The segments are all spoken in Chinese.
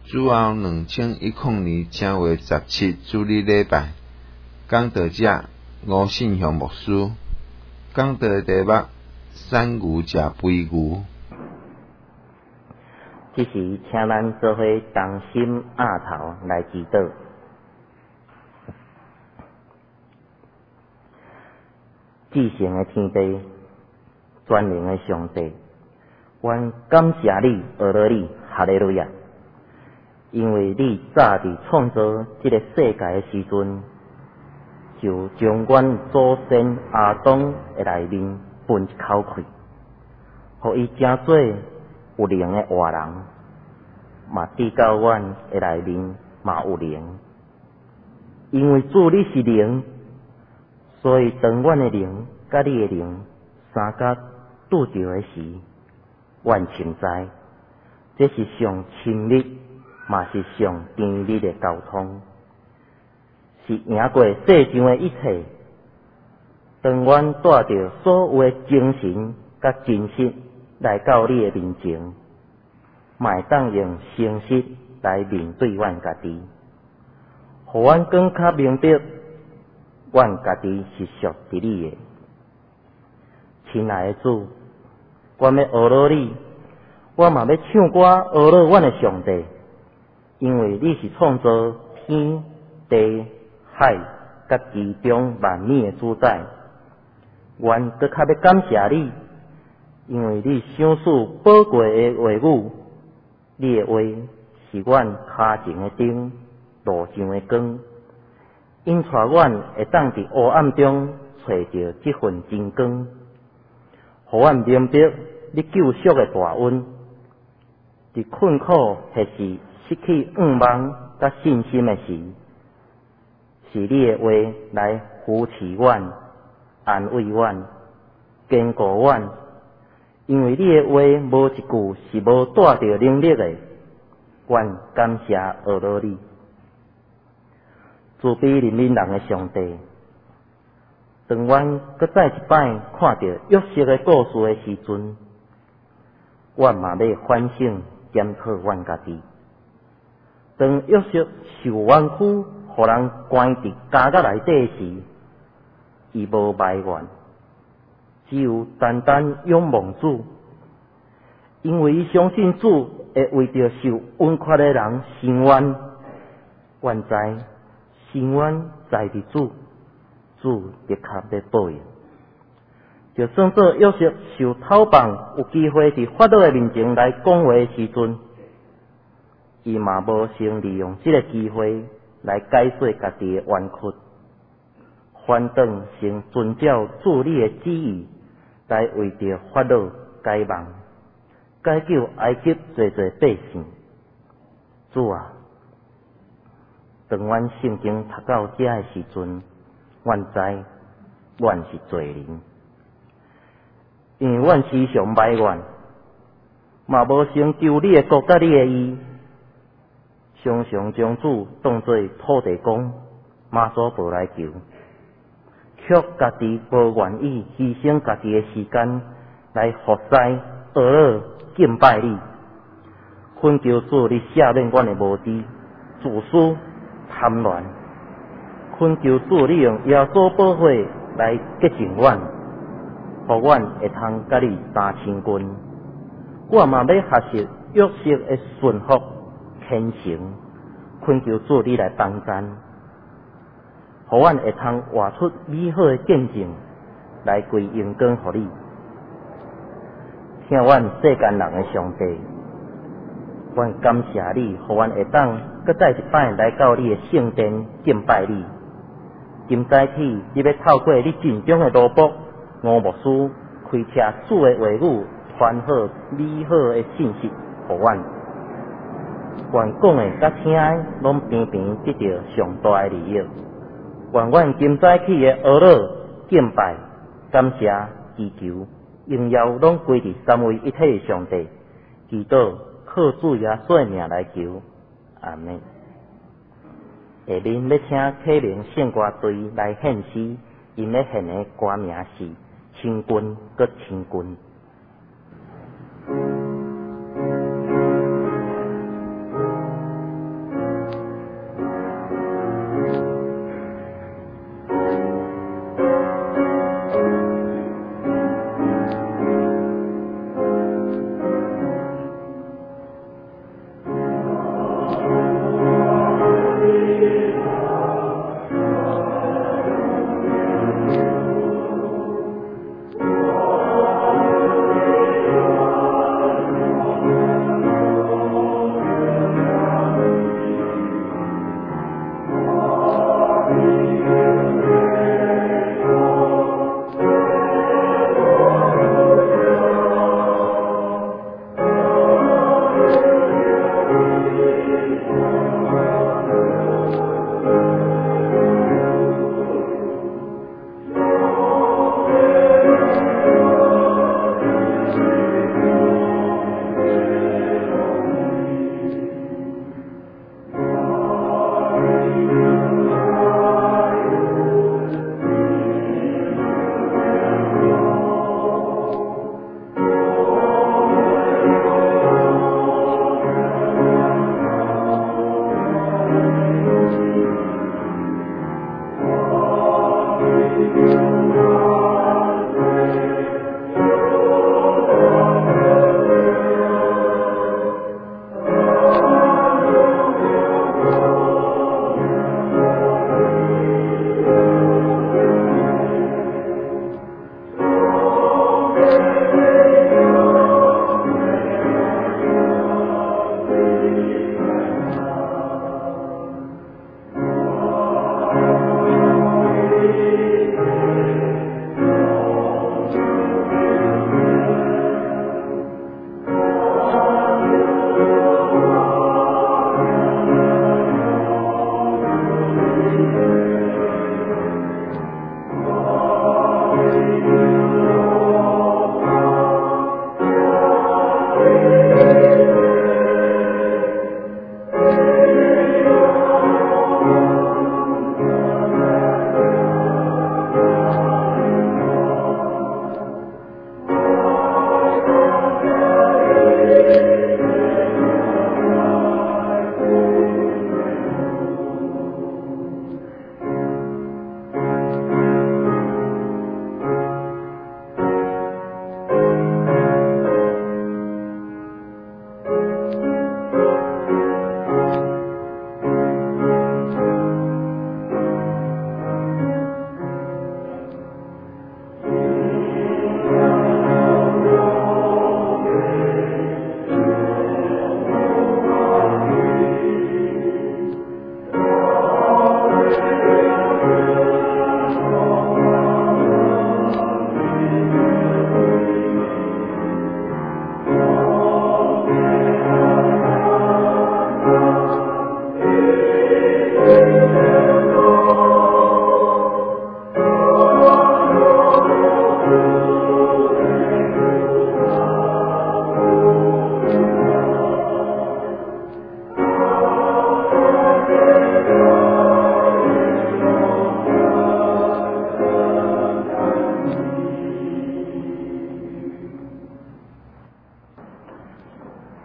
主后2010年正月17主日礼拜，讲道者吴信雄牧师，讲道的题目散牛食肥牛。 这时，请咱做伙同心压头来祈祷。至圣的天父，全能的上帝，阮感谢你，阿罗你，哈利路亚！因为你早伫创造这个世界的时阵，就将阮祖先亚当的内面分一口气，互伊成做有灵的活人，嘛滴到阮的内面嘛有灵。因为主你是灵，所以当阮的灵甲你的灵三角拄着的时，阮深知这是上亲密，嘛是上甜蜜的交通，是赢过世上的一切。当阮带着所有的精神甲真实来到你的面前，嘛会当用诚实来面对阮家己，互阮更较明白，阮家己是属于你的。亲爱的主，阮要学罗你，我嘛要唱歌学罗阮的上帝，因为你是创造天地海甲其中万物的主宰。阮搁较要感谢你，因为你赏赐宝贵的话语，你的话是阮脚前的灯，路上的光，引带阮会当伫黑暗中找着这份真光，互阮明白你救赎的大恩。伫困苦或是失去盼望甲信心的时，是你的话来扶持阮、安慰阮、坚固阮。因为你的话无一句是无带着能力的，阮感谢阿罗你。慈悲怜悯人的上帝，当阮搁再一摆看到约瑟的故事的时阵，阮嘛要反省检讨阮家己。当约瑟受冤屈，互人关伫监狱内底时，伊无埋怨，只有单单仰望主，因为伊相信主会为着受冤屈的人伸冤。阮知伸冤在伫主，主的确要报应。就算做约瑟受偷放，有机会伫法老的面前来讲话的时阵，伊嘛无先利用这个机会来解释家己的冤屈，反倒先遵照主你的旨意，来为着法老解梦，解救埃及侪侪百姓。主啊，当阮圣经读到这的时阵，阮知阮是罪人，因为阮时常埋怨，嘛无成就你的国甲你的义，常常将主当作土地公、马祖婆来求，却家己无愿意牺牲家己的时间来服侍、学罗、敬拜你。恳求主你赦免阮的无知、自私、贪婪。恳求主你用耶稣宝血来洁净阮，互阮会通甲你三亲近。我嘛要学习约瑟的顺服、虔诚，恳求主你来帮咱，互阮会通活出美好的见证，来归荣光互你。听阮世间人的上帝，阮感谢你，互阮会当搁再一摆来到你的圣殿敬拜你。今早起，你要透过你尽忠的奴仆吴牧师，开车主的话语，传好美好的信息互阮。愿讲的甲听的，拢平平得到上大的利益。愿阮今早起的学罗、敬拜、感谢、祈求、荣耀，拢归伫三位一体的上帝。祈祷靠主耶稣的名来求，阿们。下面要请启明献歌队来献诗，因要献的歌名是《清君搁清君》。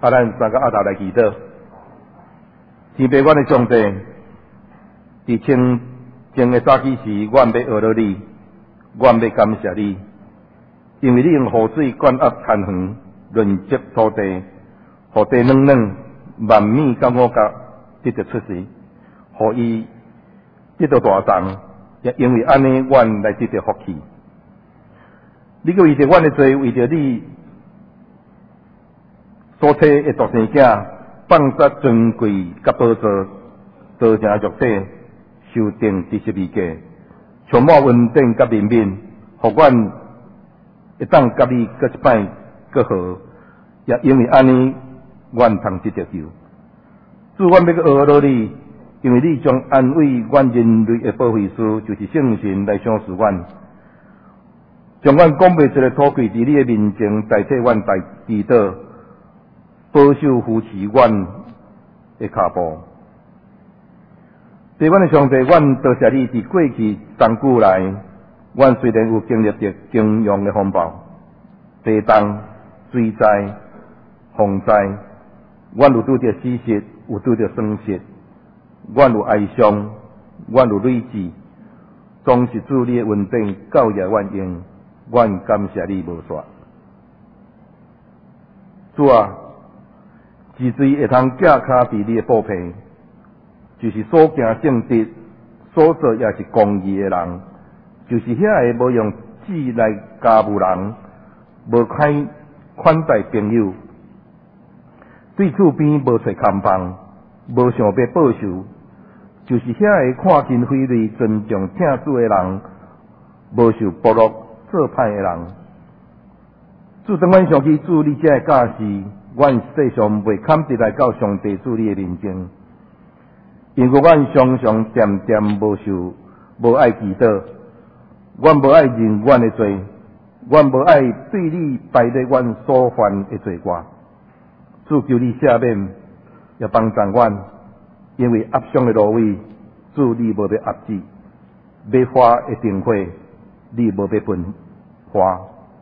咱三个阿头来祈祷。天父，阮的上帝，伫前的早起时，阮要学了你，阮要感谢你，因为你用雨水灌压田园，润泽土地，土地软软，万米甲五角得到出世，互伊得到大长，也因为安尼，阮来得到福气。你个为着阮的罪，为着你所替的独生囝，放杀尊贵甲宝座，道成肉体，受定第十二架，充满恩典甲怜悯，互阮会当甲你搁一摆搁好，也因为安尼，阮通得到救。主，阮要搁学了你，因为你将安慰阮人类的保惠师，就是圣神来赏赐阮。将阮讲袂出的土气伫你的面前代替阮代祈祷，保守扶持阮的脚步。对阮的上帝，阮多谢你伫过去长久来，阮虽然有经历着经用的风暴、地动、水灾、洪灾，阮有拄着死失，有拄着损失，阮有哀伤，阮有累志，总是主你的恩典教育阮用。阮感谢你无煞，主啊，之所以会通架卡伫你的布被，就是所行正直、所做也是公义的人，就是遐个无用纸来加务人，无款待朋友，对厝边无找看房，无想要报仇，就是遐个看近非礼、尊重听主的人，无受剥落。做歹的人，主当阮想起主你这个教示，阮世上袂堪得来到上帝主你的面前，因为阮常常渐渐无爱祈祷，阮无爱认阮的罪，阮无爱对你摆咧阮所犯的罪过。主求你赦免，也帮助阮，因为压伤的芦苇，主你无要压制，要花的灯火，你无要分花。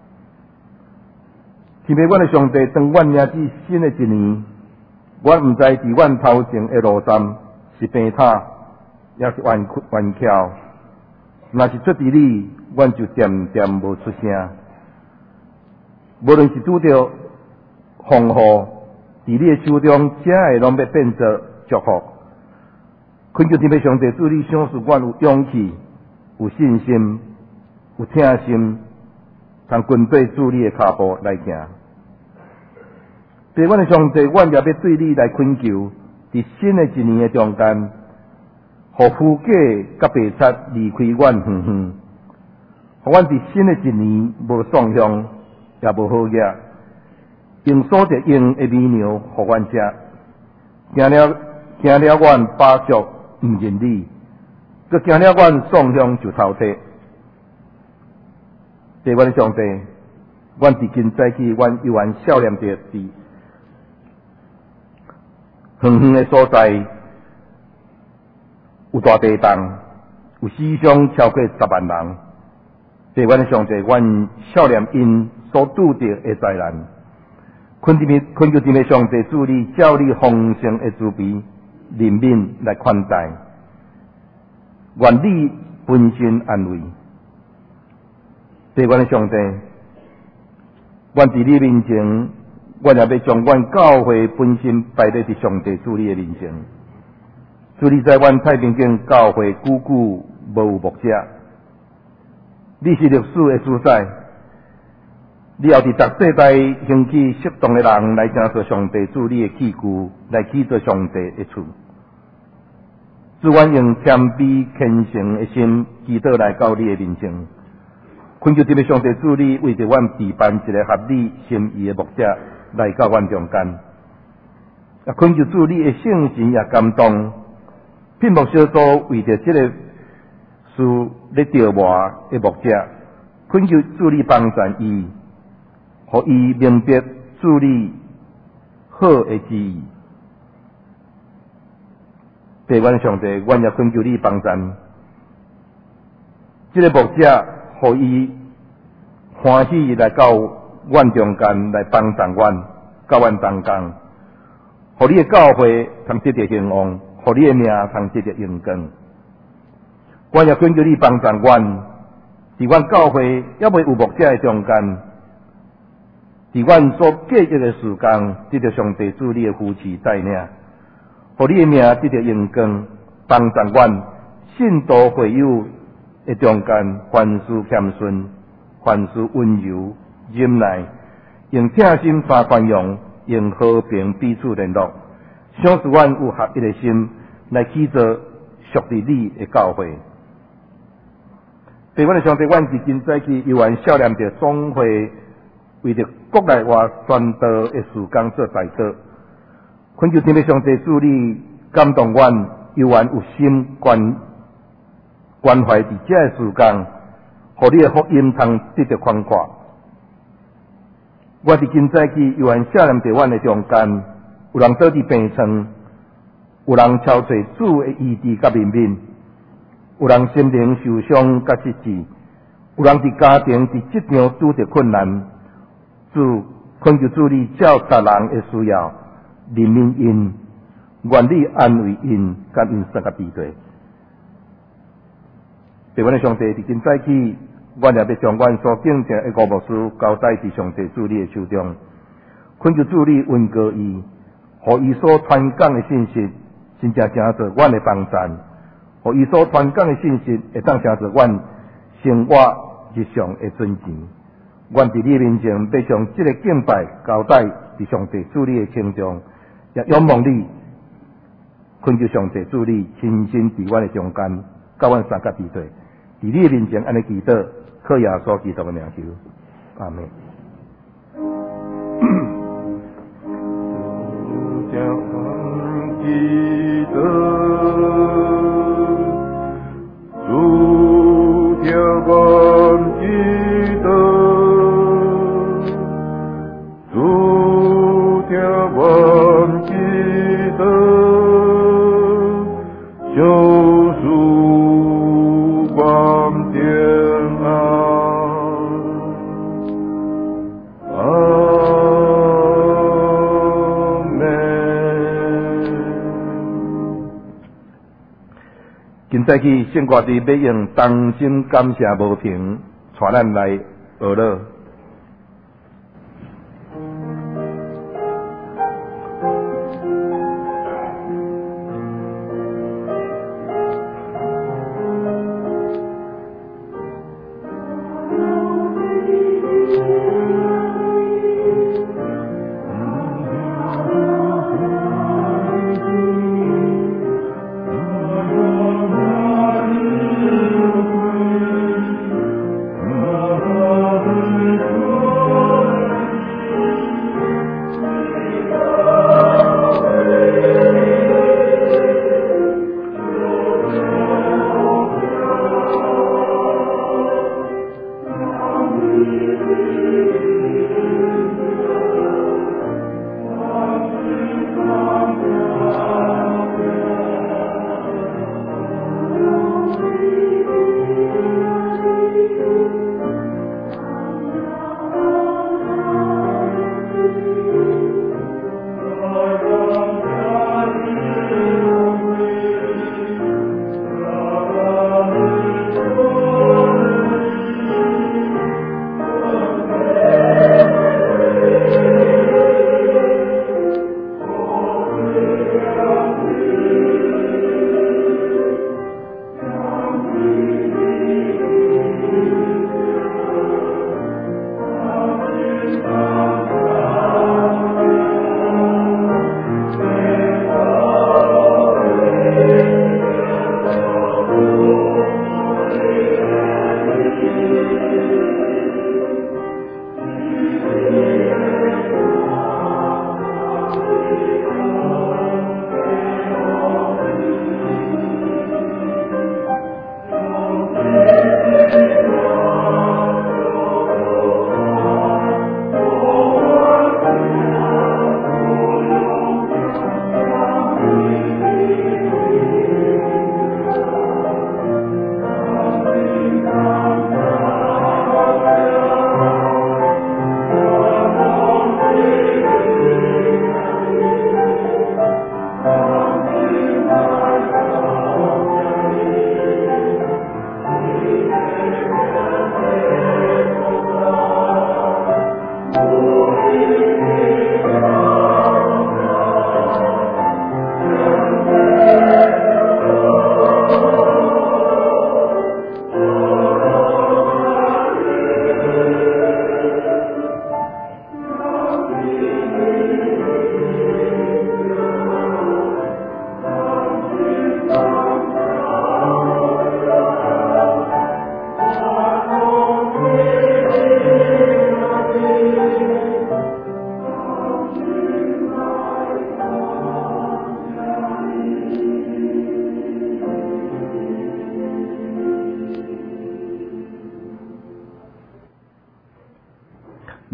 天父，阮的上帝，当阮领子新的一年，阮毋知伫阮头前的路站是平坦，也是弯翘。若是出伫你，阮就渐渐无出声。无论是拄着风雨，伫你的手中，这个拢要变作祝福。恳求天父上帝，主你赏赐阮有勇气、有信心、有疼心。通跟对主你的脚步来行，对阮的上帝，阮也要对你来恳求，伫新的一年的中间，互夫家甲白贼离开阮远远，互阮伫新的一年无丧向，也无好业，用所着用的美牛互阮食，行了阮把足毋认你，佮行了阮丧向就淘汰。对阮的上帝，阮伫今早起，阮犹原少年着伫远远的所在，有大地动，有死伤超过10万人。对阮的上帝，阮少年因所拄着的灾难，恳求天父上帝，主你照你丰盛的慈悲怜悯来款待，愿你本身安慰。对阮的上帝，阮伫你面前，阮也要将阮教会本身摆咧伫上帝主你的面前。主你在阮太平间教会久久无有牧者，你是历史的主宰，你也伫逐世代兴起适当的人来承受上帝主你的器具，来起做上帝的厝。主阮用谦卑虔诚的心祈祷来到你的面前。恳求天父上帝主你为着阮置办一个合你心意的牧者来到阮中间，也恳求主你的圣神也感动，聘牧小组为着这个事咧调磨的牧者，恳求主你帮助伊，互伊明白主你好的旨意。对阮上帝，阮也恳求你帮助这个牧者。互伊欢喜来到阮中间来帮助阮，甲阮同工， 互你的教会通得到兴旺，互你的命通得到荣光。阮也恳求你帮助阮，伫阮教会还未有牧者的中间，伫阮所过约的时间，得到上帝主你的扶持带领，互你的命得到荣光，帮助阮信徒会友的中间，凡事谦顺，凡事温柔忍耐，用诚心三宽容，用和平彼此联络，想使阮有合一的心来起做属于你的教会。对阮的上帝，阮是真早起犹原少年着总会为着国内外宣道的事工做代祷，恳求天父上帝主你感动阮，犹原有心关怀伫这个事工，互你的福音通得到宽阔。我伫真早起犹原少年伫阮的中间，有人倒伫病床，有人超找主的医治甲怜悯，有人心灵受伤甲失志，有人伫家庭伫职场拄着困难。主恳求主你照逐人的需要怜悯因，愿你安慰因，甲因生甲庇对。对阮的上帝，伫今早起，阮也要将阮所敬敬的五牧师交代伫上帝主你的手中，恳求主你恩膏伊，互伊所传讲的信息，真正成做阮的帮助，互伊所传讲的信息会当成做阮生活日常的尊钱。阮伫你面前要将这个敬拜交代伫上帝主你的手中，也仰望你，恳求上帝主你亲身伫阮的中间，甲阮三甲比对。伫你的面前安尼祈祷，靠耶稣基督的名求，阿门。今早起圣歌队要用同心感谢无凭，带咱来学乐。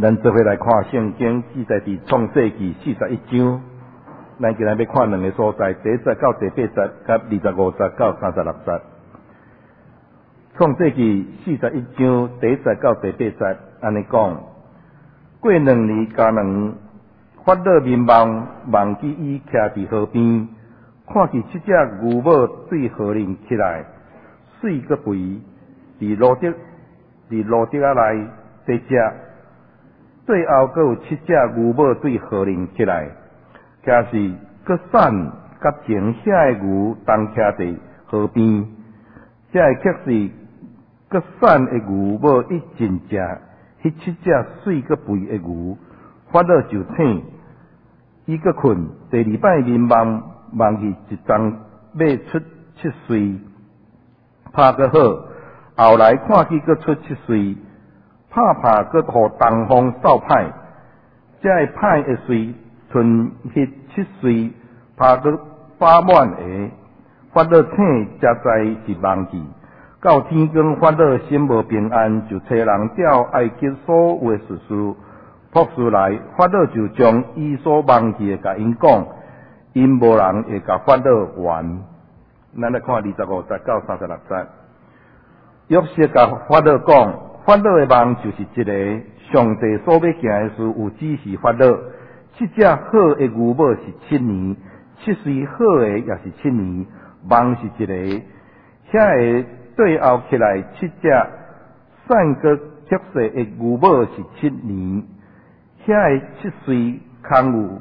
咱做伙来看圣经记载伫创世纪41章，咱今日要看两个所在，第1节到第8节，甲25节到36节。创世纪41章第1节到第8节，安尼讲：过2年加2，法老民望记伊徛伫河边，看见7只牛母对河面起来，水阁肥，伫路德仔内在食。最后阁有7只牛母对河面起来，徛是阁散甲前遐个牛同徛伫河边，遮个却是阁散的牛母一真食，迄7只水阁肥的牛，法老就醒，伊阁困。第2摆民望去一丛要出7水，拍阁好，后来看见阁出7水。拍阁互东风扫歹，遮个歹的水，剩迄7水，拍阁饱满个。法老醒，才知是梦去。到天光，法老心无平安，就找人调埃及所有的术士、博士来。法老就将伊所梦去的甲因讲，因无人会甲法老还。咱来看25节到36节。约瑟甲法老讲。法老的梦就是一个，上帝所要行的事有指示法老，7只好的牛母是7年，7岁好的也是7年，梦是一个，遐个对后起来7只散个结实的牛母是7年，遐个7岁空有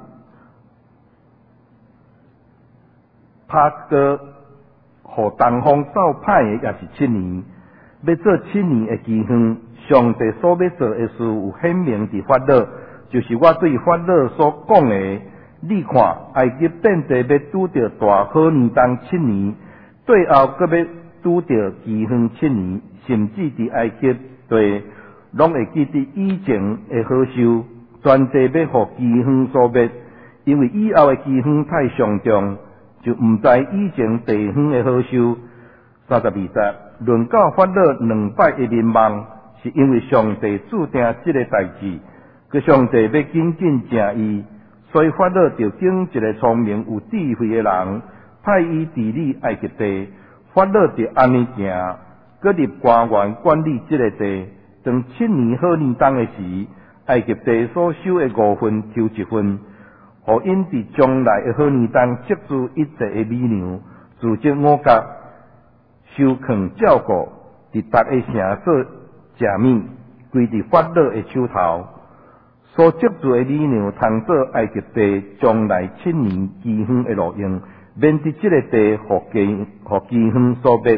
拍个互东风扫歹的也是7年。要做7年的期限，上帝所要做的事有显明伫法老，就是我对法老所讲的。你看，埃及遍地要拄着大好年冬7年，最后阁要拄着期限7年，甚至伫埃及地拢会记得以前的好修，全地要互期限所灭，因为以后的期限太上重，就毋知以前地远的好修。32节。论到法老2摆的民望，是因为上帝注定这个代志，佮上帝要紧紧正伊，所以法老就拣一个聪明有智慧的人，派伊治理埃及地。法老就安尼行，佮立官员管理这个地。当7年好年冬的时，埃及地所收的5分抽1分，互因伫将来的好年冬接住一切的美牛，自责5角。收藏照顾，伫逐个城做食物，归伫法老的手头。所接住的美牛，通做埃及地将来7年期限的路用，免伫这个地互期限所灭。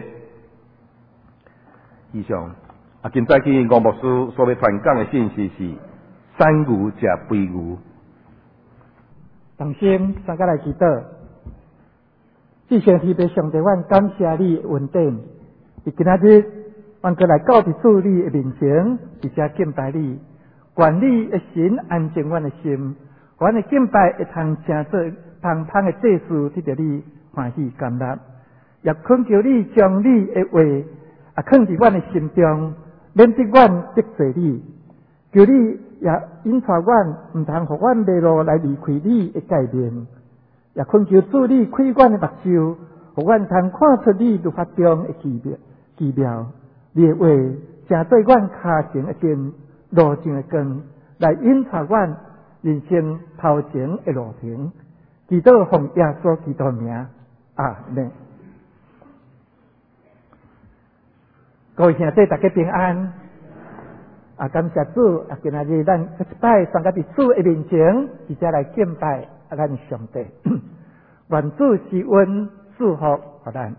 以上，今早去吴牧师所要传讲的信息是：山牛食肥牛。 同心，大家来祈祷。至上天父上帝，阮感谢你的恩典。伫今仔日，阮过来到伫主你的面前，而且敬拜你，愿你的神安静阮的心，阮的敬拜会通成做芳芳的祭祀，得到你欢喜甘纳。也恳求你将你的话放伫阮的心中，免得阮得罪你。求你也引带阮，毋通互阮迷路来离开你的界面。也恳求主你开阮的目睭，互阮通看出你律法中的奇妙。你的话正对阮脚前的灯，路前的光，来引带阮人生头前的路程。祈祷奉耶稣基督名，阿门。各位兄弟，大家平安。感谢主！今仔日咱一摆上到伫主的面前，而且来敬拜咱上帝。愿主施恩祝福互咱。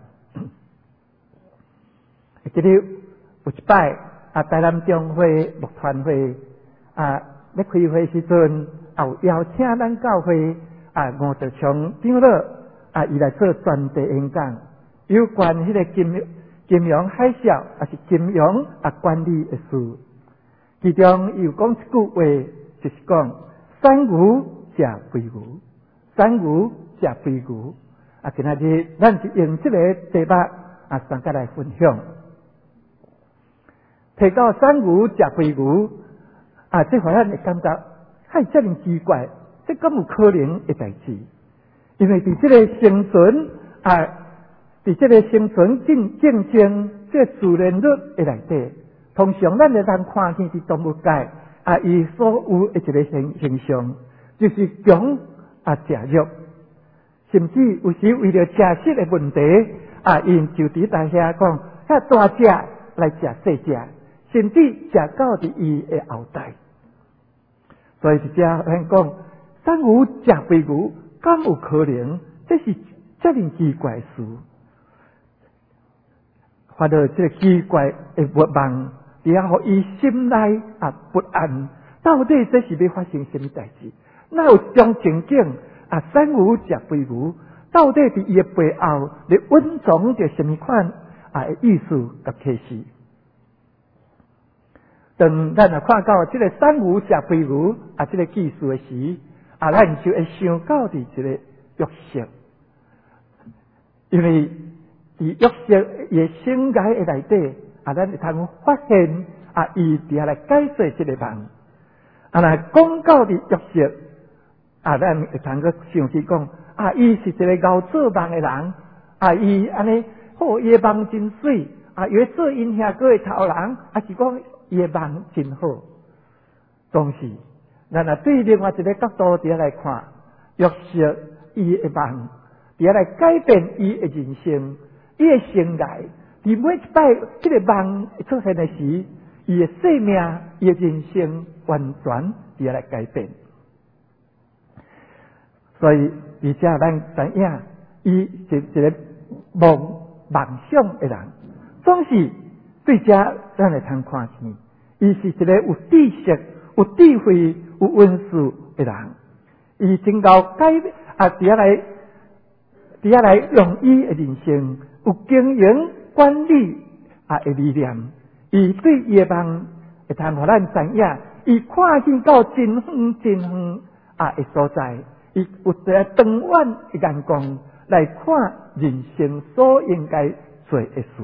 今日有一摆台南中会牧团会要开会时阵，也有邀请咱教会吴德祥长老伊来做专题演讲，有关迄个金融海啸是金融管理的事。其中伊有讲一句话，就是讲山牛食肥牛，山牛食肥牛。今仔日咱就用这个题目大家来分享。提到山牛食肥牛， 这互咱会感觉还遮尔奇怪，这敢有可能的代志？因为伫这个生存伫这个生存竞争这自然律的内底，通常咱会通看见是动物界伊所有的一个形象，就是强食肉，甚至有时为了食食的问题因就伫大遐讲，遐大只来食细只，甚至食到伫伊的后代。所以这咱讲，三牛食肥牛，敢有可能？这是遮尔奇怪的事。发到这个奇怪的梦，然后伊心内不安，到底这是要发生什么代志？哪有种情景三牛食肥牛，到底伫伊的背后咧蕴藏着什么款的意思甲启示？当咱看到这个三牛食肥牛这个技术的时，咱就会想到伫这个约瑟，因为伫约瑟的生涯的内底咱会通发现伊伫遐来解释这个梦。若讲到伫约瑟咱会通个想起讲伊是一个熬做梦的人伊安尼好，伊的梦真水伊做因兄哥的头人是讲伊的梦真好。当时咱对另外一个角度伫遐来看，约瑟伊的梦伫遐来改变伊的人生，伊的生涯。伫每一摆这个梦出现的时，伊的生命、伊的人生完全伫遐来改变。所以而且咱知影，伊是一个梦想的人，总是对这咱会通看见，伊是一个有知识、有智慧、有温事的人。伊真够改伫遐来用伊的人生有经营管理的理念。伊对伊的梦会通互咱知影，伊看见到真远真远的所在。伊有一个长远的眼光来看人生所应该做的事。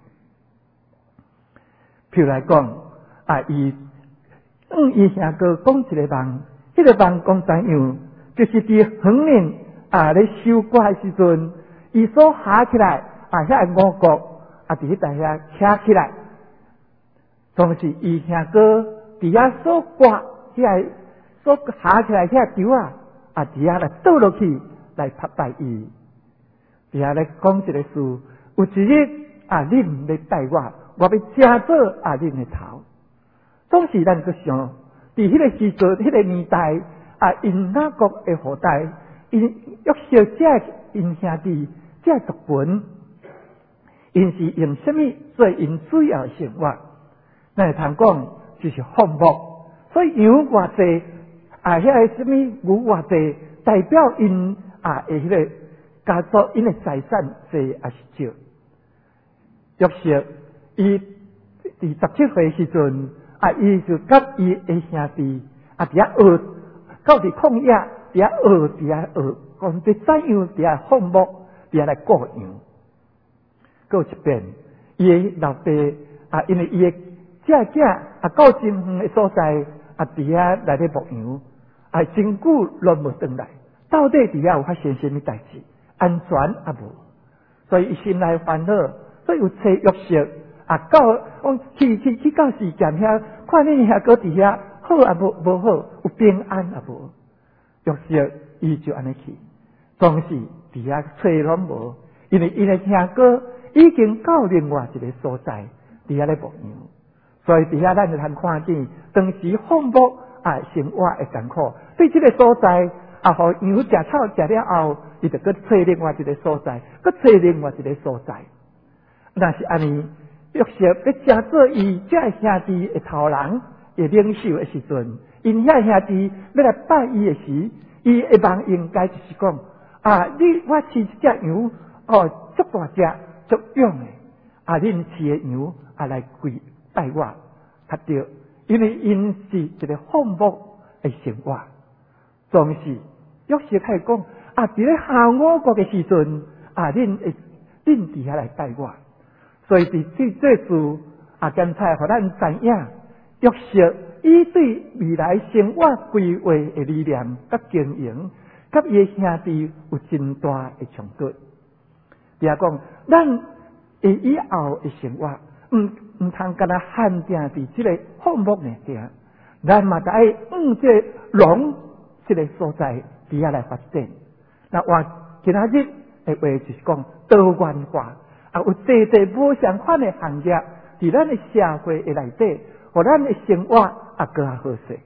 譬如来讲，伊兄哥讲一个梦，这个梦讲怎样？就是伫远面咧收割的时阵，伊所下起来遐五穀伫迄搭遐徛起来，当时伊兄哥伫遐所割遐所下起来遐稻伫遐来倒落去来拍败伊。伫遐来讲一个事，有一日恁要带我要正做恁的头。总是咱去想，伫迄个时阵、迄个年代因哪国的后代，因约瑟这因兄弟这族群，因是用什么做因主要的生活？咱会通讲就是放牧，所以羊偌济遐个什么牛偌济，代表因的迄个家族因的财产济是少。约瑟伊伫17岁时阵伊就甲伊的兄弟伫遐学，到伫旷野伫遐学，讲对怎样伫遐放牧，伫遐来过羊。过一遍，伊的老爸因为伊的囝到真远的所在伫遐来咧牧羊，真久拢无转来，到底伫遐有发生什么代志？安全无，所以伊心内烦恼，所以有找约瑟到去到时间遐，看恁遐哥伫遐好无好，有平安无？约瑟伊就安尼去，当时伫遐找拢无，因为伊的兄哥已经到另外一个所在，伫遐咧牧羊，所以伫遐咱就通看见当时放牧生活的艰苦，对这个所在互羊食草食了后，伊就搁找另外一个所在，搁找另外一个所在。若是安尼，约瑟要正做伊这兄弟的头人的领袖的时阵，因遐兄弟要来拜伊的时，伊的梦应该就是讲我饲一只羊足大只足勇的恁饲的羊来跪拜我，他对，因为因是一个放牧的生活。总是约瑟开始讲伫咧下五国的时阵恁伫遐来拜我。所以伫这事刚才互咱知影，约瑟伊对未来生活规划的理念甲经营，甲伊的兄弟有真大的冲突。比如讲，咱以后的生活，唔通干那限定伫即个项目内底，咱嘛得爱即个龙即个所在底下来发展。那我今仔日的话就是讲多元化，有侪无相款的行业，伫咱的社会的内底，互咱的生活更加好势。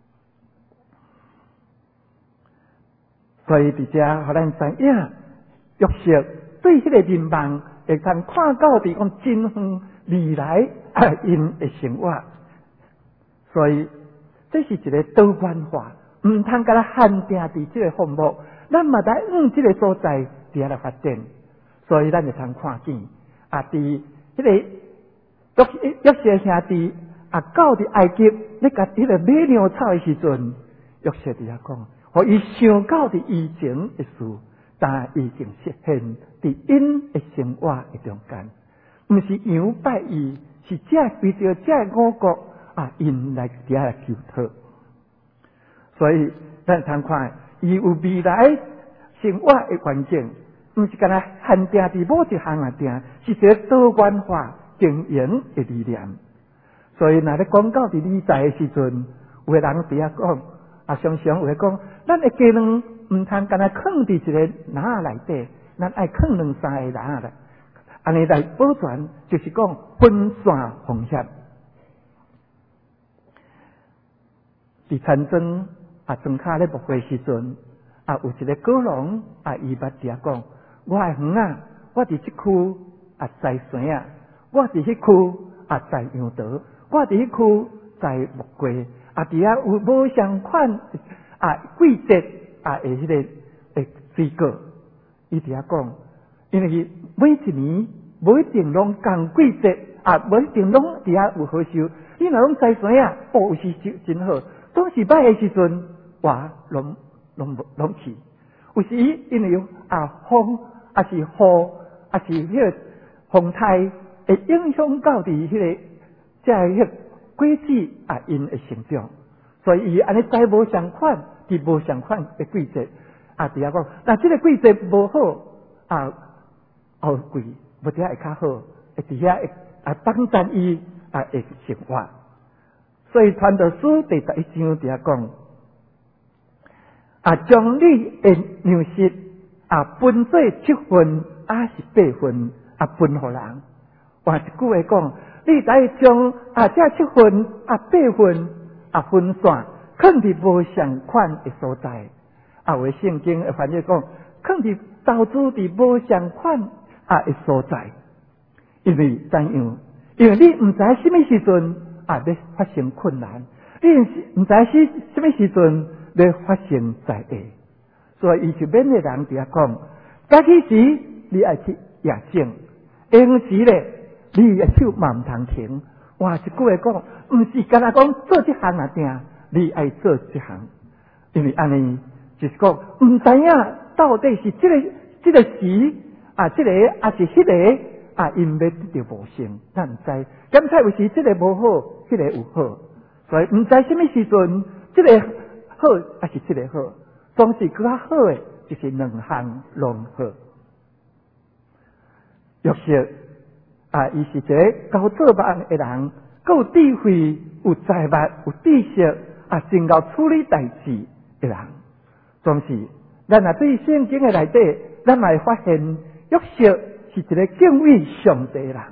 所以伫遮，互咱知影，约瑟对迄个民望会通看到伫讲真远未来因的生活。所以这是一个多元化，唔通甲咱限定伫即个项目，咱嘛得即个所在伫遐来发展。所以咱就通看见伫迄个约瑟兄弟到伫埃及咧，甲迄个买粮草的时阵，约瑟伫遐讲，互伊想到伫以前的事，但已经实现伫因的生活的中间，毋是羊拜伊，是为着这五国因来伫遐来求讨。所以咱通看，伊有未来生活的环境，毋是干那限定伫某一项定，是一个多元化经营的理念。所以若咧讲到伫理财的时阵，有个人伫遐讲，常常有个讲，咱的鸡卵唔通干那放伫一个篮内底，咱爱放两三个篮啦，安尼来保全，就是讲分散风险。伫田庄庄卡咧牧会时阵，有一个果农伊捌伫遐讲，我的园我伫即区栽山我伫迄区栽杨桃，我伫迄区栽木瓜，伫遐有无相款季节的迄个水果。伊伫遐讲，因为每一年无一定拢共季节无一定拢伫遐有好收。你若拢栽山有时真好，总是歹的时阵，拢去。有时因为风是雨是迄个风台会影响到伫迄个即个果子因会成长，所以伊安尼栽无相款，伫无相款的季节伫遐讲，那即个季节无好后季无伫遐会较好，会伫遐会帮助伊会生活。所以传道书第11章伫遐讲。将你的粮食分做7份是8份分互人。换一句话讲，你得将这7份8份分散，放伫无相款的所在。有圣经的翻译讲，放伫投资伫无相款的所在。因为怎样？因为你唔知什么时阵要发生困难，你唔知什么时阵要发生灾厄，所以伊就免个人伫遐讲，早起时你爱去夜整，闲时咧你的手嘛唔通停。换一句话讲，毋是干那讲做这项定，你爱做这项，因为安尼就是讲唔知影到底是这个时这个是迄个因要得到无成，咱唔知。检查有时这个无好，迄个有好，所以唔知什么时阵这个好还是这个好，总是更较好的，就是两项拢好。约瑟伊是一个交做梦的人，够有智慧、有财物、有知识真够处理代志的人。总是咱对圣经的内底，咱会发现约瑟是一个敬畏上帝的人。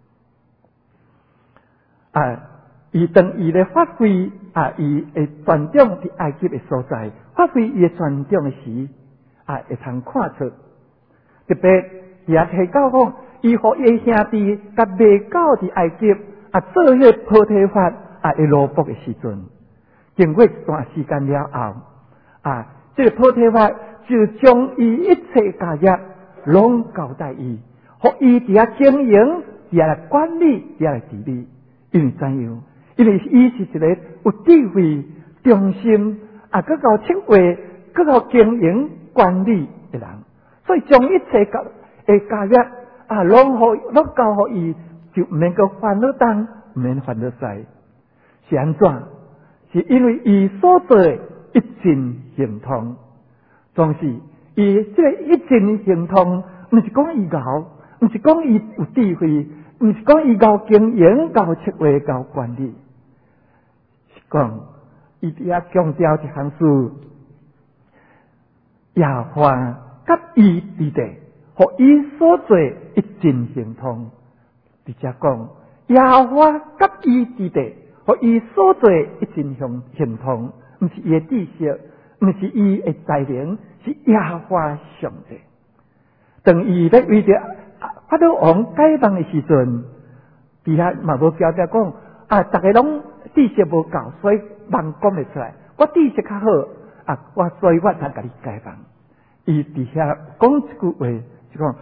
伊当伊咧发挥伊的传统伫埃及的所在，发挥伊的传统的时，会通看出，特别也提到讲，伊互伊的兄弟甲卖到伫埃及做迄波提法的奴仆的时阵，经过一段时间了后，这个波提法就将伊一切家业拢交代伊，互伊伫遐经营，伫遐来管理，伫遐来治理，因为怎样？因为伊是一个有智慧、忠心更够称谓、更够经营管理的人，所以将一切的家业拢交互伊，就毋免个烦恼东，毋免烦恼西。是安怎？ 是因为伊所做的一尽行通，总是伊这个一尽行通，毋是讲伊敖，毋是讲伊有智慧，毋是讲伊敖经营、敖策划、敖管理，是讲伊遐强调一项事，耶和华甲伊伫地，互伊所做一尽行通。直接讲，耶和华甲伊伫地，互伊所做一尽行通，毋是伊的知识，毋是伊的才能，是耶和华上帝。当伊咧为着法老王解放的时阵，底下嘛无交代讲大家拢知识无够，所以梦讲袂出来。我知识较好所以我才甲你解放。伊底下讲一句话，就讲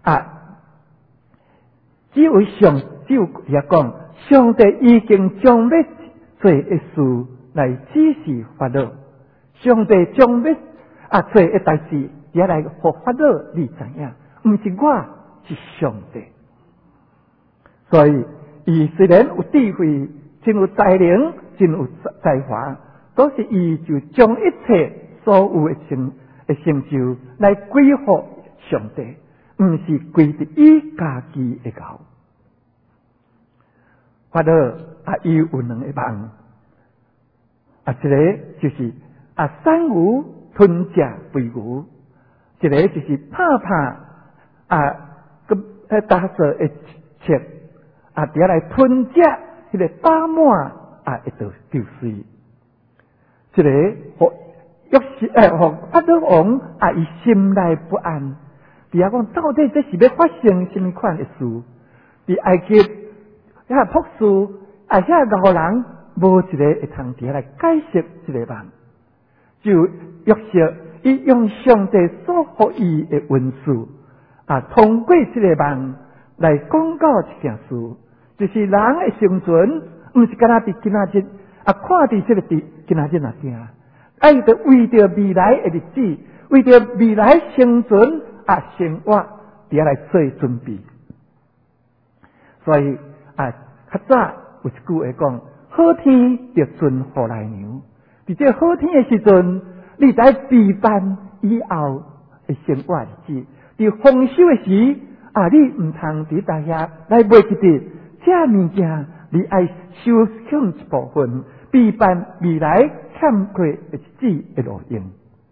只有遐讲，上帝已经将要做的事来指示法老，上帝将要做的代志也来互法老你知影，毋是我，是上帝。所以伊虽然有智慧，真有才能，真有才华，都是伊就将一切所有的成就来归乎上帝，毋是归伫伊家己的头。法老伊有两个梦，一个就是山牛吞食肥牛，一个就是拍打蛇的切伫遐来吞食迄个打满会丢水。这个互法老王伊心内不安，伫遐讲到底这是要发生什么款的事？伫埃及遐博士遐老人无一个会通伫遐来解释这个梦，就约瑟伊用上帝所予伊的文字通过这个梦来讲到一件事，就是人的生存毋是干那伫今仔日看伫这个今仔日那定，得为着未来的日子，为着未来生存生活伫遐来做准备。所以较早有一句话讲，好天就准予来牛。伫这好天的时阵，你在备办以后的生活日子。伫丰收的时，你毋通伫大遐来买一点这物件，你爱收享一部分，备办未来欠缺的日子的路用。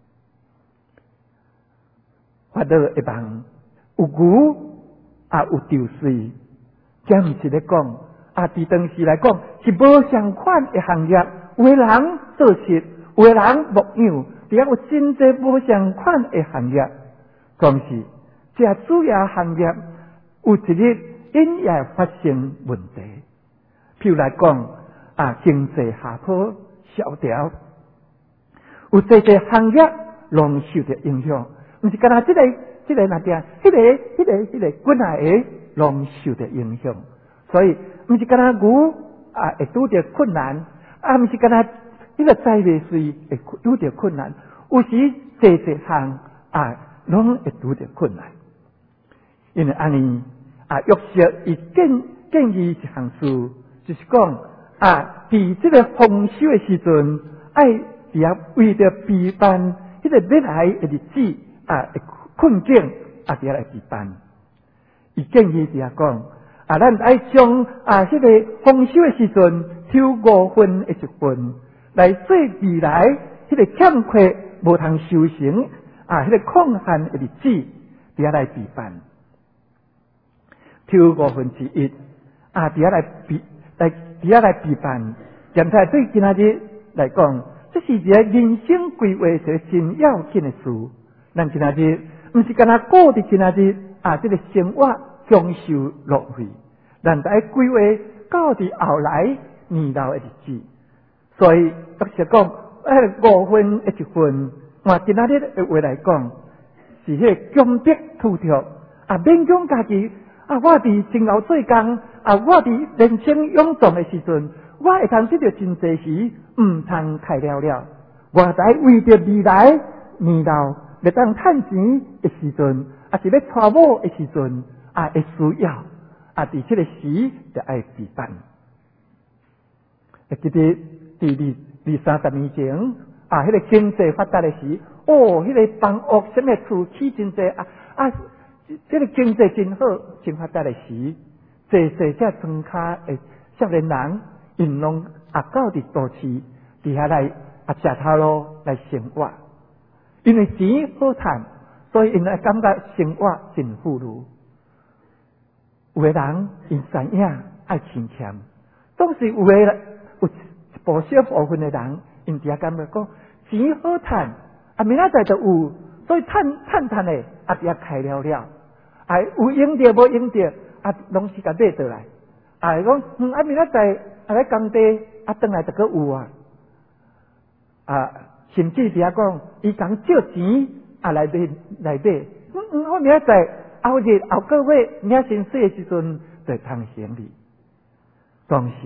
法老会梦有牛有丢水，这毋是咧讲伫当时来讲是无相款的行业，有的人做事，有的人牧羊，伫遐有真侪无相款的行业。但是这主要行业有一日因也发生问题，譬如来讲经济下坡萧条，有侪行业拢受到影响，毋是干那这个那点，迄个本来的拢受到影响，所以毋是干那牛会拄着困难，毋是干那迄个栽培水会拄着困难，有时侪项拢会拄着困难。因为安尼约瑟伊建议一项事，就是讲伫这个丰收的时阵，爱伫遐为着备办迄个未来的日子困境伫遐来备办。伊建议伫遐讲咱爱将迄个丰收的时阵抽5分的1份来做未来迄个欠缺无通修行迄个空闲的日子伫遐来备办。抽1/5伫遐来备办，现在对今仔日来讲，这是一个人生规划一个真要紧的事。咱今仔日毋是干那过伫今仔日这个生活享受落去，咱得规划到伫后来年老的日子。所以约瑟讲5分1份，换今仔日的话来讲，是迄个强迫吐脱勉强家己。我伫前后做工我伫人生勇壮的时阵，我会通得到真济时，毋通太了了。我在为着未来年老要当趁钱的时阵，是要娶某的时阵会需要伫这个时就爱备办。记得第 20-30年前迄个经济发达的时，迄个房屋什么厝起真济这个经济真好、真发达的时，这这庄卡的少年人，因拢到伫都市底下来食头路来生活，因为钱好赚，所以因会感觉生活真富裕。有的人因知影爱钱欠，总是有一小部分的人，因伫遐感觉讲钱好赚，明仔载就有，所以赚的伫遐开了，有用着无用着，拢是甲买倒来，讲明仔载来工地转来就搁有甚至伫遐讲，伊讲借钱来买，我明仔载后日后个月领薪水的时阵，就通行李。当时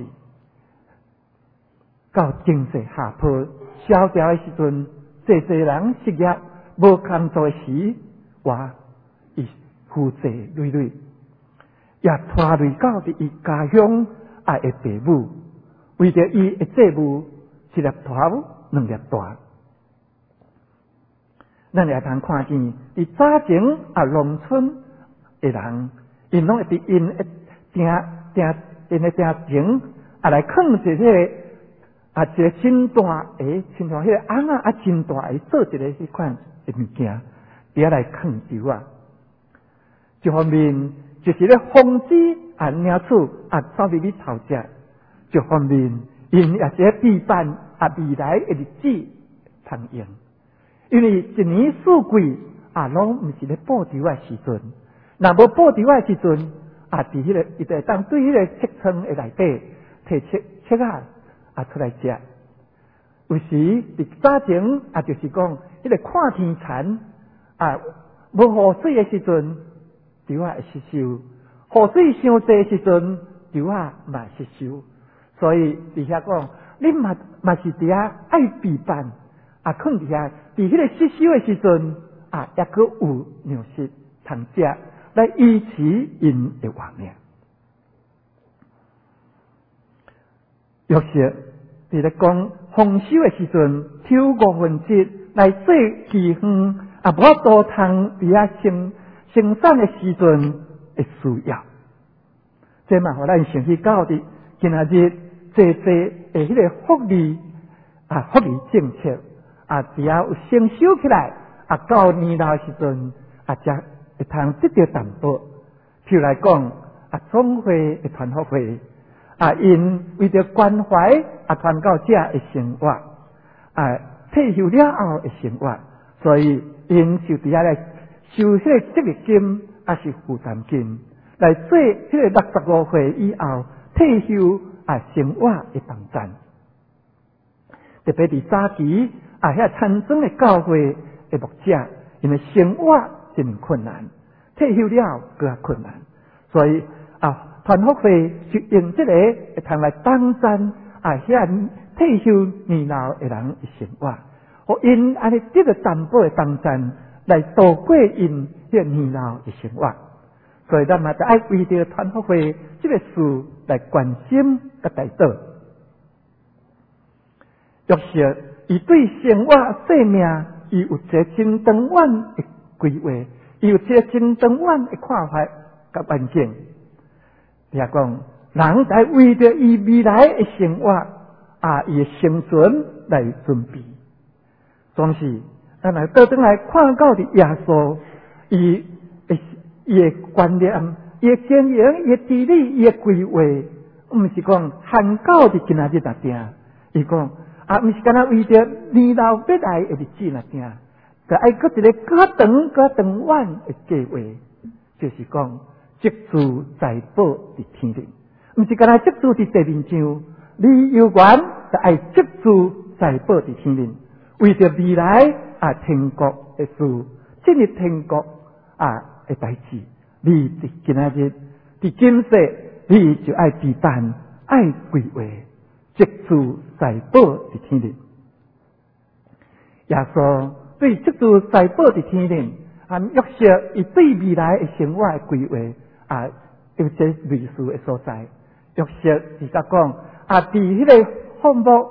到经济下坡萧条的时阵，济人失业无工作的时，伊负债累累，也拖累到伫伊家乡爱的父母，为着伊的债务，一粒大两粒大。咱也通看见，伫早前农村的人，因拢会伫因的前来藏一个一个真大个，亲像迄个翁真大个做一个迄款的物件，伫遐来藏酒一方面就是咧防止领厝走入去偷食，一方面因也是避办未来的日子通用。因为一年四季拢毋是咧报酬的时阵，若无报酬的时阵伫迄个伊就当对迄个册仓的内底摕册出来食。有时伫早前就是讲迄个看天田无雨水的时阵，稻会失收；雨水伤济的时阵，稻嘛失收。所以伫遐讲，你嘛是伫遐爱备办。放伫遐，伫迄个失收的时阵，也阁有粮食通食，来维持因的活命。约瑟伫咧讲丰收的时阵，抽5分之来做期间，无多通伫遐生产的时阵的需要。这嘛，互咱想起到伫今仔日济的迄个福利政策。只要有成收起来，到年老的时阵，才会通得到淡薄。譬如来讲，总会的团福会，因为着关怀传教者的生活，退休了后的生活，所以因就伫遐来收迄个职业金，是负担金，来做迄个65岁以后退休生活的帮赞。特别伫早期。遐参庄的教会的牧者，因为生活真困难，退休了更困难，所以团福会就用这个会通来帮赞遐退休年老的人的生活，互因安尼得到淡薄的帮赞，来度过因迄年老的生活。所以咱嘛得爱为着团福会这个事来关心甲带导。约瑟伊对生活生命，伊有一个真长远的规划，伊有一个真长远的看法甲愿景。你讲，人在为着伊未来的生活伊的生存来准备。总是咱来倒转来看到的耶稣，伊的观念、伊的经营、伊的治理、伊的规划，毋是讲限到伫今仔日那定，伊讲。毋是干那为着年老要来的日子那定，就爱搁一个较长远的计划，就是讲积聚财宝伫天灵，毋是干那积聚伫地面上，你有缘就爱积聚财宝伫天灵，为着未来天国的事，进入天国的代志，你伫今仔日伫今世，你就爱备办，爱规划。积聚财宝伫天灵，耶稣对积聚财宝伫天灵，约瑟伊对未来的生活的规划，有这类似的所在。约瑟是甲讲，伫迄个项目，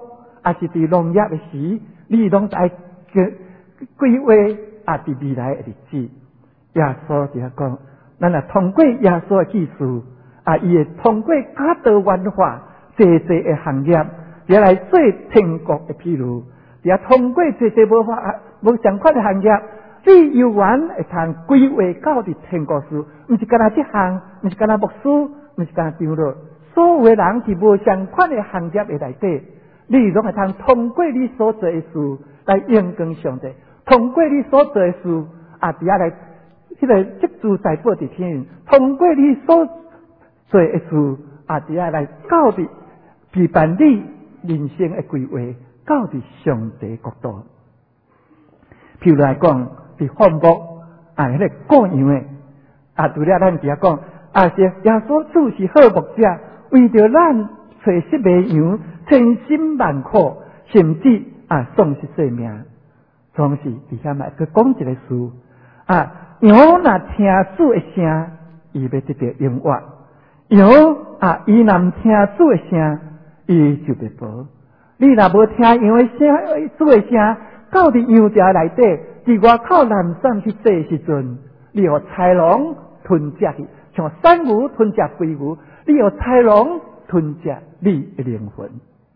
还是伫农业的时，你拢在规划伫未来的日子。耶稣就讲，咱通过耶稣的技术伊会通过较多元化侪的行业，也来做天国的披露。也通过侪无相款的行业，你有缘会通规划到伫天国事，毋是干那这项，毋是干那牧师，毋是干那长老，所有的人伫无相款的行业的内底，你拢会通过你所做的事来荣光上帝，通过你所做的事伫遐来迄个积聚财宝伫天，通过你所做的事伫遐来到伫陪伴你人生的规划，到伫上帝国度。譬如来讲，伫放牧迄个过羊的除了咱伫遐讲是耶稣主是好牧者，为着咱找失迷羊，千辛万苦，甚至丧失性命。总是伫遐嘛，佮讲一个事羊若听主的声，伊要得到永活；羊伊若唔听主的声，伊就袂保。你若无听羊的声，主的声，到伫羊舍内底，伫外口南山去做时阵，你互豺狼吞食去，像山牛吞食飞牛，你互豺狼吞食你的灵魂。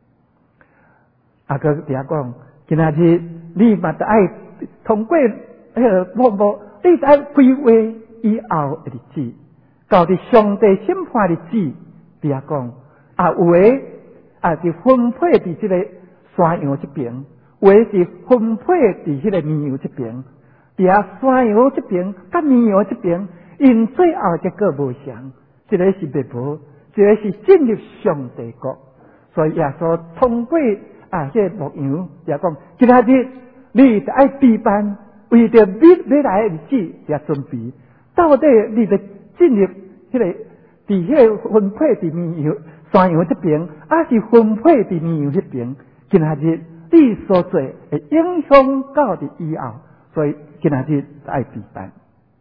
佮伫遐讲，今仔日你嘛得爱通过迄个放牧，你得爱规划以后的日子，到伫上帝审判日子，伫遐讲有诶是分配伫即个山羊这边，有诶是分配伫迄个绵羊这边。伫遐山羊这边甲绵羊这边，因最后结果无相，一个是灭亡，一个是进入上帝国。所以耶稣通过迄个牧羊，就讲今仔日你得爱备办，为着未来的日子也准备。到底你得进入迄个伫迄个分配伫绵羊山羊这边，是分配伫绵羊这边？今仔日你所做会影响到伫以后，所以今仔日爱备办。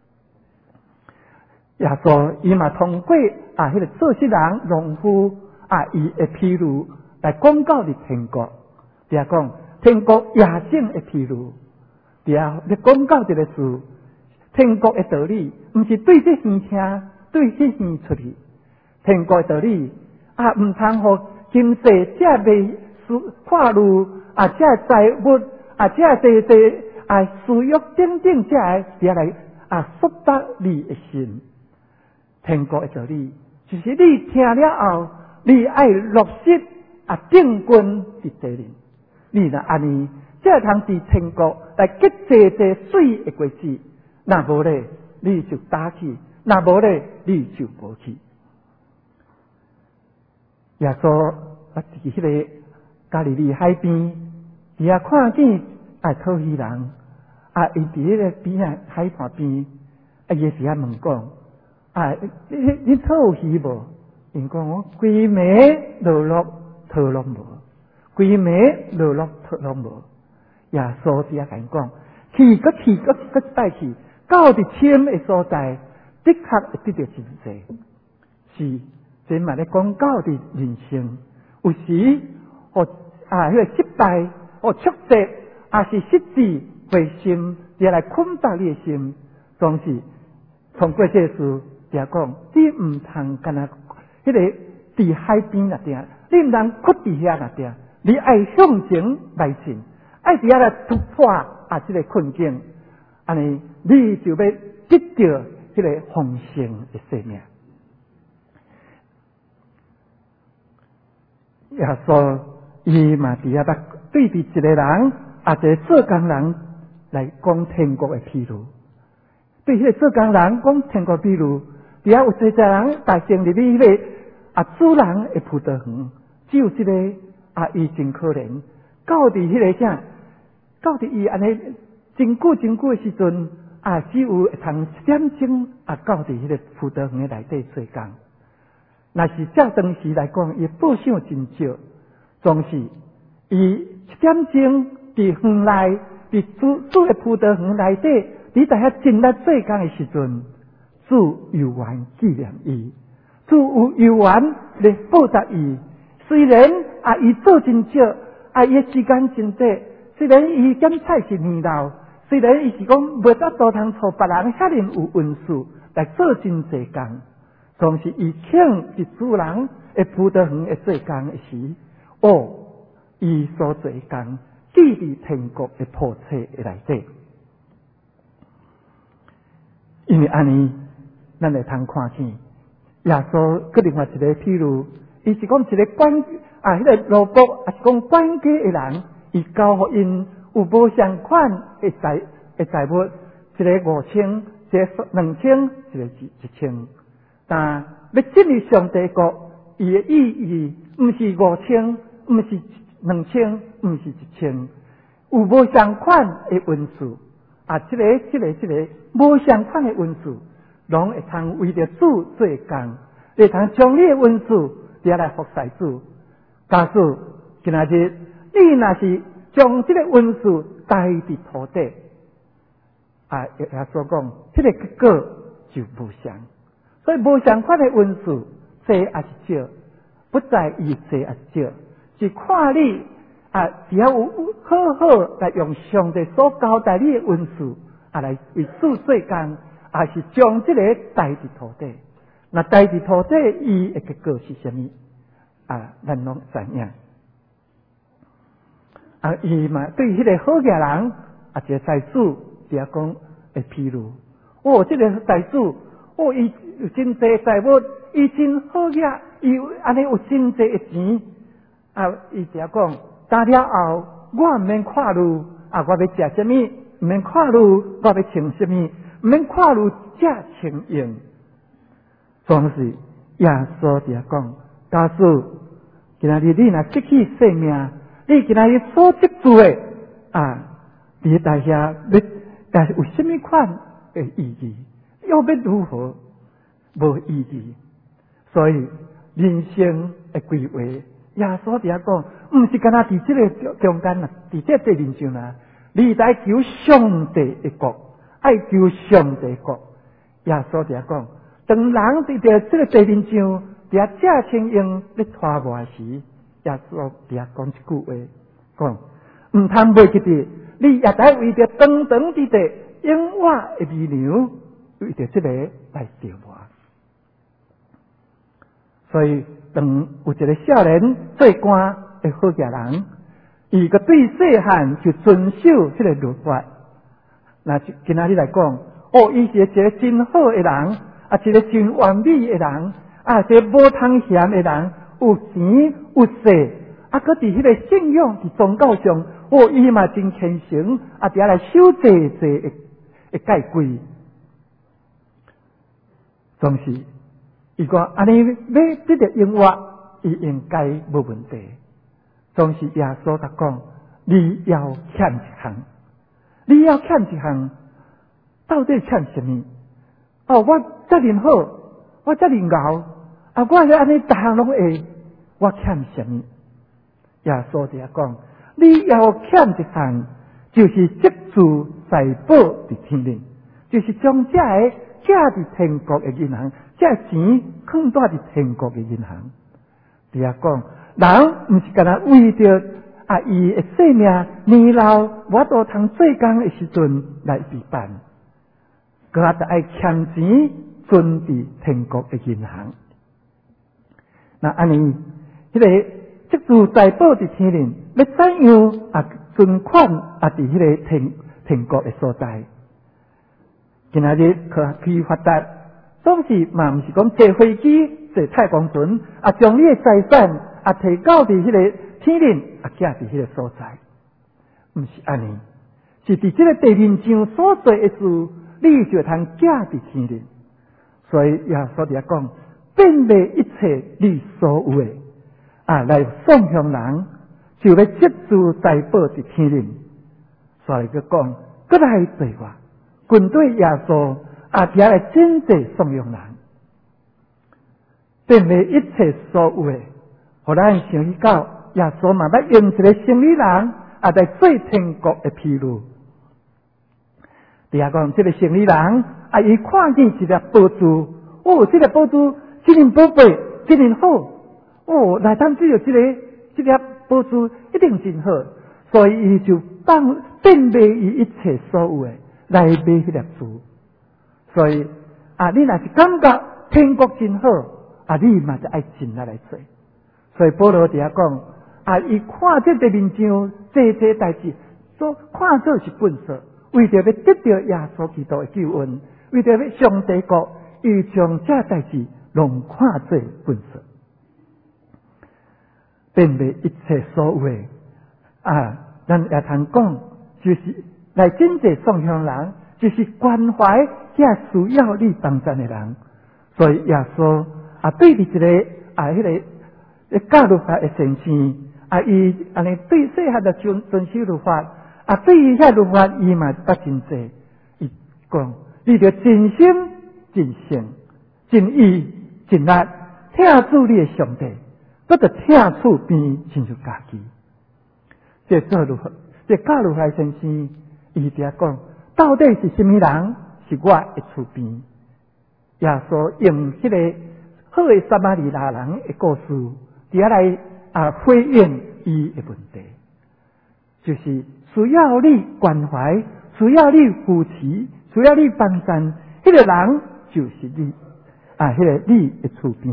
耶稣伊嘛通过迄个做事人农夫伊的披露来讲到伫天国。伫遐讲天国野性的披露，伫遐咧讲到一个事，天国的道理，毋是对这耳听，对这耳出去。天国的道理毋通互今世这未跨入这财物这私欲等等这伫遐来束缚你的心。天国的道理，就是你听了后，你爱落实定根伫地里。你若安尼，才通伫天国来结这水的果子。若无咧，你就打去；若无咧，你就无去。耶稣伫迄个加利利海边，伫遐看见讨鱼人，伊伫迄个边海畔边，伊伫遐问讲：你讨有鱼无？因讲我规暝落落讨拢无。规暝落落讨拢无，耶稣只甲因讲，去带去，到伫深的所在，的确会得到真济。是，这嘛咧讲到伫人生，有时迄个失败，挫折，是失志灰心，也来捆绑你的心，总是通过这事，也讲你唔通干那迄个伫海边那点，你唔通屈伫遐那点。你爱向前迈进，爱伫遐来突破这个困境，安尼你就要得到迄个丰盛的生命。耶稣伊嘛伫遐对比一个人，一个做工人来讲天国的披露。对迄个做工人讲天国披露，伫遐有侪人大成入去迄个主人的葡萄园，只有这个。伊真可怜，到伫迄个啥，到伫伊安尼真久的时阵，只有会通1点钟到伫迄个葡萄园内底做工。若是照当时来讲，伊报赏真少，总是伊1点钟伫园内，伫主的葡萄园内底，伫大遐真力做工的时阵，主有缘纪念伊，主有缘来报答伊。虽然伊做真少， 伊诶时间真短，虽然伊检菜是年老，虽然伊是讲袂得多通互别人遐尼有运数来做真济工，总是伊请一主人会葡萄园会做工的时，伊所做工记伫天国的铺册的内底。因为安尼，咱会通看见耶稣搁另外一个譬如，伊是讲一个管迄个罗卜，也是讲管家的人，伊交互因有无相款的财物，一个5000，一个2000，一个1000。但要进入上帝国，伊的意义毋是5000，毋是2000，毋是1000，有无相款的运数这个无相款的运数，拢会通为着主做工，会通将你的运数拿来服侍主。假使今仔日你若是将这个运数带伫土地，耶稣讲，这个结果就无相。所以无相款的运数，多也是少，不在于多也是少，是看你只要有好好来用上帝所交代你的运数来为主做工，是将这个带伫土地。那带伫土地，伊的结果是什么？咱拢知影。伊嘛对迄个好家人，一个财主，就讲会譬如，这个财主，伊有真济财物，伊真好家，伊安尼有真济的钱，伊就讲，打了后，我毋免看路，我要食什么，毋免看路，我要穿什么，毋免看路，才穿用。总是耶稣就讲，假使今仔日你若失去性命，你今仔日所积聚的你大下但是有什么款的意义？又要如何？无意义。所以人生的规划，耶稣就讲，毋是干那伫这个中间伫这地面上你来求上帝的国，爱求上帝国。耶稣就讲，当人伫这个地面上，伫这青鹰咧拖磨时，耶稣就讲一句话，讲毋通袂记得，你也得为着长长之地，永远的迷牛，为着这个来折磨。所以，当有一个少年做官的好家人，伊个对细汉就遵守这个律法。那今仔日来讲，伊是一个真好的人，一个真完美的人，一个无通嫌的人，有钱有势，搁伫迄个信仰伫宗教上，伊嘛真虔诚，伫遐来守济的戒规，总是。伊讲安尼要得到永远，伊应该无问题。总是耶稣他讲，你要欠一项，你要欠一项，到底欠什么？我遮尔好，我遮尔牛，我是安尼逐项拢会，我欠什么？耶稣就讲，你要欠一项，就是积聚财宝伫天灵，就是将这个寄伫天国的银行。这钱放在天国的银行，就讲人毋是干那为着伊的性命年老，我都通做工的时阵来陪伴，佮就爱欠钱存伫天国的银行。那安尼，迄个积聚财宝伫天灵，要怎样存款伫迄个天国的所在？今仔日去发达。总是嘛，毋是讲坐飞机、坐太空船，将你的财产提到伫迄个天灵，寄伫迄个所在，毋是安尼，是伫这个地面上所做的事，你就通寄伫天灵。所以耶稣就讲，变卖一切你所有的来送向人，就要积聚财宝伫天灵。所以就讲，搁来对话，军队耶稣。伫遐来真济送用人，变卖一切所有的，互咱想起到耶稣嘛，要用一个生理人来做天国的披露。伫遐讲，这个生理人伊看见一粒宝珠，这个宝珠真灵宝贝，真灵好，内当只有这粒保持一定真好，所以伊就变卖伊一切所有的来买迄粒珠。所以你若是感觉天国真好，你嘛就爱尽力来做。所以保罗伫遐讲，伊看这个面上这代志，所看做是本色，为着要得到耶稣基督的救恩，为着要上帝国，伊将这代志拢看做本色，变卖一切所有的咱也通讲，就是来真正送向人，就是关怀遐需要你帮助的人。所以耶稣对伫一个迄个教律法的先生，伊安尼对细汉的遵守律法，对于遐律法伊嘛捌真济。伊讲，你着真心、真性、真意、真力，听主你的上帝，搁着听厝边亲像家己。这教律法先生，伊伫遐讲，到底是什么人是我的厝边？耶稣用迄个好的撒玛利亚人的故事，伫遐来回应伊的问题，就是需要你关怀，需要你扶持，需要你帮衬，迄个人就是你迄个你的厝边。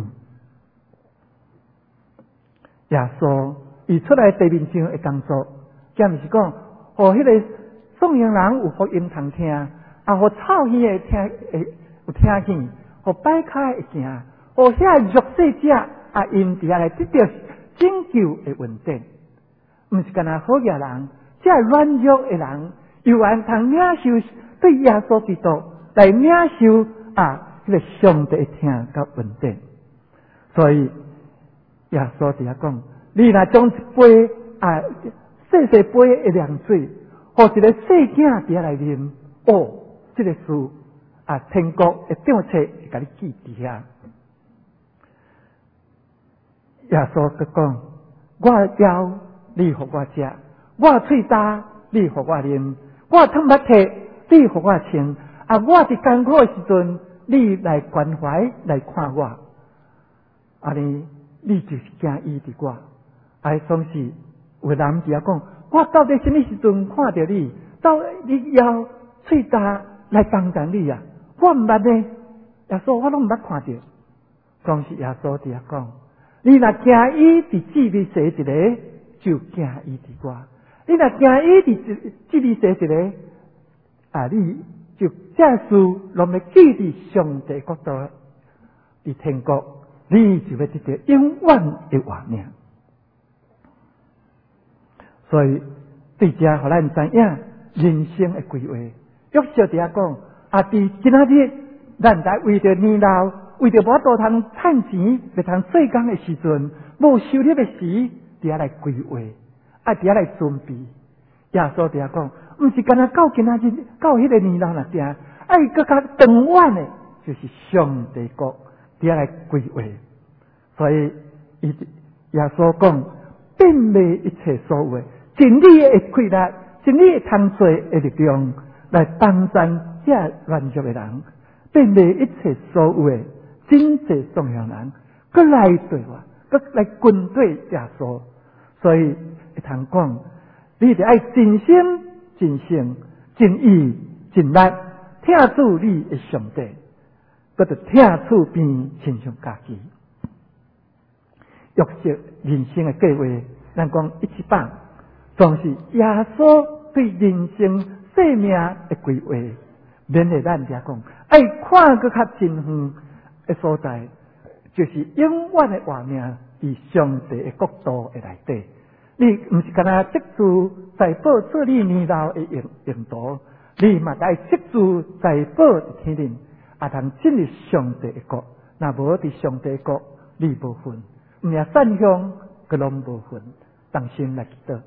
耶稣伊出来地面上的工作，兼毋是讲，互迄个送养人有福音通听，互臭鱼会听有听见，互摆开会行，互遐弱势者因伫遐来得到拯救的稳定，毋是干那好嘢人，这软弱的人，又按通领受对耶稣基督来领受迄个上帝听到稳定。所以耶稣伫遐讲，你若将一杯细细杯的凉水，互一个细囝伫遐来啉，这个事天国的政策会甲你记伫遐。耶稣佮讲，我腰你互我食，我喙焦你互我啉，我吞目涕你互我穿，我伫艰苦的时阵你来关怀来看我，你就是惊医治我。总是有人伫遐讲，我到底什么时阵看到你？到你腰喙焦来帮助你啊？我毋捌呢，耶稣我拢毋捌看到。总是耶稣伫遐讲，你若惊伊伫智力坐一个，就惊伊伫我；你若惊伊伫智力坐一个，你就这事拢要记伫上帝国度伫天国，你就要得到永远的活命。所以对这，互咱知影人生的规划。约瑟伫遐讲，伫今仔日，咱在为着年老，为着无多通趁钱，袂通做工的时阵，无收入的时，伫遐来规划，伫遐来准备。耶稣伫遐讲，毋是干那到今仔日，到迄个年老那定，搁较长远的，就是上帝国伫遐来规划。所以耶稣讲，变卖一切所有的真理的气力，真理的通做的力量，来帮助这软弱的人，变卖一切所有的真正重要人，搁来对我，搁来军队耶稣。所以会通讲，你得爱真心、真性、真意、真力，听主你的上帝，搁着听厝边亲像家己。约瑟人生的计划，咱讲100%，总是耶稣对人生生命的规划，免得咱遮讲，爱看搁较真远的所在，就是永远的活命伫上帝的国度的内底。你毋是干那积住财宝做你年老的用途，你嘛该积住财宝伫天顶，通进入上帝的国。若无伫上帝的国，你无份，毋也散向个拢无份。当心来祈祷。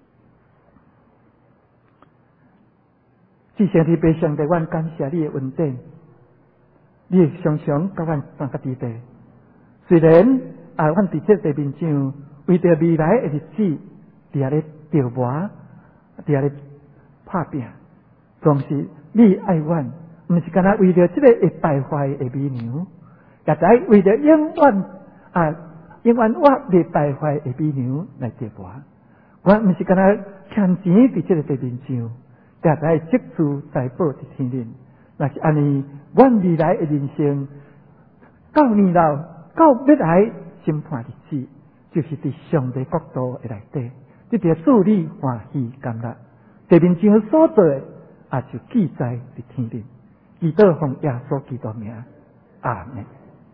至上帝悲上帝，阮感谢你的恩典，你常常甲阮放个伫地。虽然阮伫这地面上，为着未来的日子，伫遐咧调磨，伫遐咧拍拼，总是你爱阮，毋是干那为着这个会败坏的美娘，也在为着永远因为我未败坏的美娘来折磨，我毋是干那欠钱伫这个地面上，定在积蓄财宝伫天顶。若是安尼，阮未来的人生到年老到要来审判日子，就是伫上帝国度的内底，这条主理欢喜甘乐，地面上所做的也就记载伫天顶。祈祷奉耶稣基督名，阿门。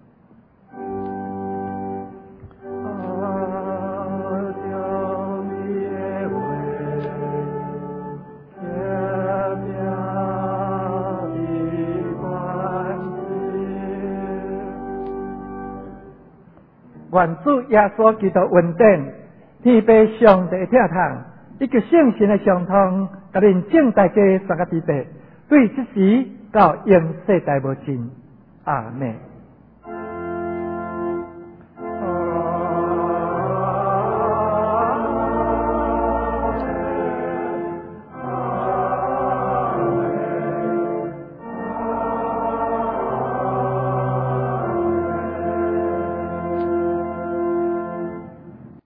愿主耶稣基督恩典，天父上帝的疼痛，以及圣神的相通，甲恁正大家三个地白，对这时到永世代无尽，阿门。